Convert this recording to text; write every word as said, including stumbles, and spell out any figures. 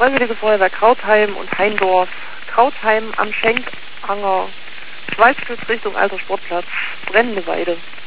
Freiwillige Feuerwehr Krautheim und Heindorf. Krautheim am Schenkanger. Schweifstütz Richtung Alter Sportplatz. Brennende Weide.